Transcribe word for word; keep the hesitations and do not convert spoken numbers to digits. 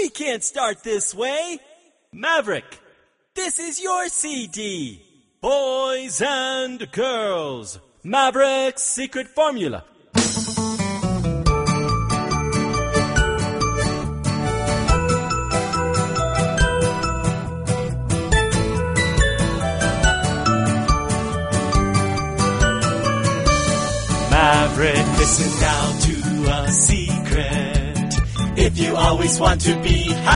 We can't start this way. Maverick, this is your C D. Boys and girls, Maverick's secret formula. Maverick, listen now to a secret. If you always want to be happy,